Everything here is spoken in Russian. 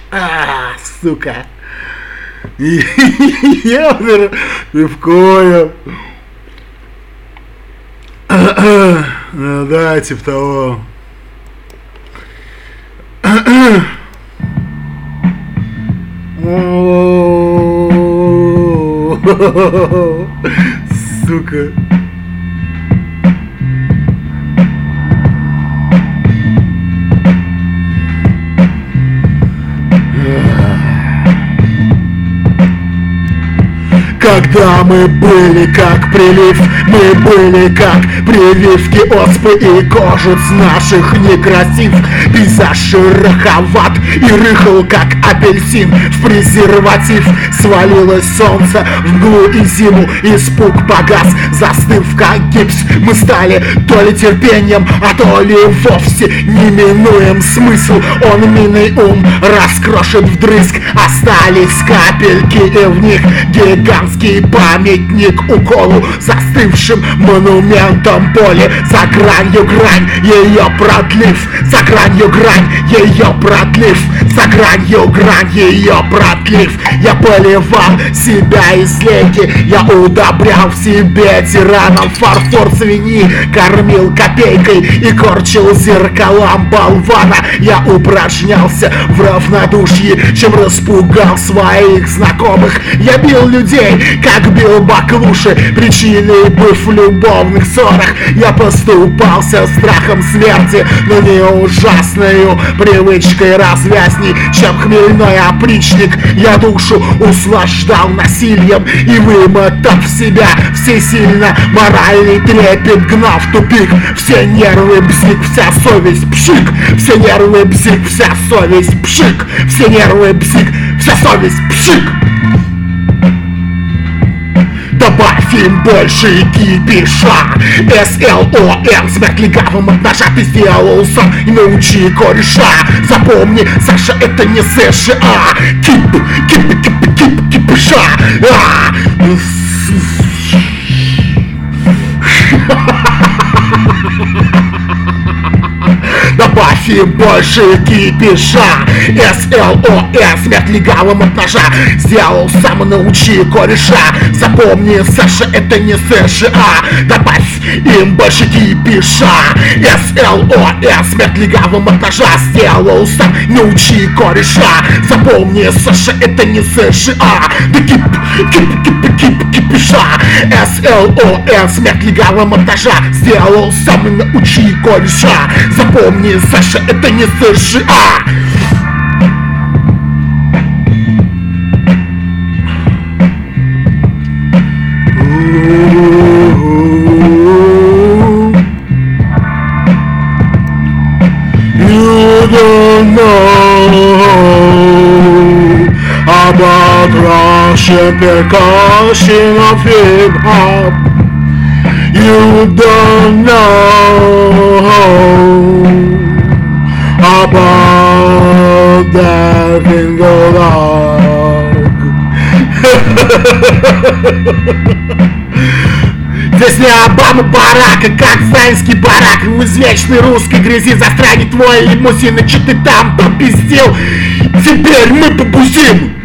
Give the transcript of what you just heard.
Сука. Я пивко. Ну да, типа того. Сука. Когда мы были как прилив, мы были как прививки оспы и кожуц наших некрасив. Пейзаж шероховат и рыхл, как апельсин в презерватив. Свалилось солнце в мглу и зиму, испуг погас, застыв как гипс. Мы стали то ли терпением, а то ли вовсе неминуем смысл. Он минный ум раскрошит вдрызг, остались капельки и в них гигантский памятник уколу, застывшим монументом боли. За гранью грань, ее продлив, за гранью грань, ее продлив, за гранью грань, ее продлив. Я поливал себя из лейки, я удобрял в себе тираном фарфор свиньи, кормил копейкой и корчил зеркалам болвана. Я упражнялся в равнодушии, чем распугал своих знакомых. Я бил людей, как бил баклуши, причиной быв в любовных ссорах. Я поступался страхом смерти, но не ужасною привычкой развязней, чем хмельной опричник. Я душу услаждал насильем и, вымотав себя всесильно, моральный трепет гнав в тупик. Все нервы бзик, вся совесть пшик, все нервы бзик, вся совесть пшик, все нервы бзик, вся совесть пшик. Добавь им больше кипиша. СЛОМ, смерть легавым от ножа ты сделал сам. И научи кореша. Запомни, Саша, это не США. Кипиша. Добавь им больше кипиша. СЛОМ, смерть легавым от ножа сделал сам, научи кореша. Запомни, Саша, это не США. Добавь им больше кипиша. СЛОМ, смерть легавым от ножа сделал сам, научи кореша. Запомни, Саша, это не США. Да кипиша. СЛОМ, смерть легавым от ножа сделал сам, научи кореша. Запомни, Саша, это не США. You don't know about Russian percussion of hip-hop. You don't know about that bingo dog. Песня Обама Барака, как зайский барак. В извечной русской грязи застрянет твой лимузин. И че ты там попиздил? Теперь мы побузим.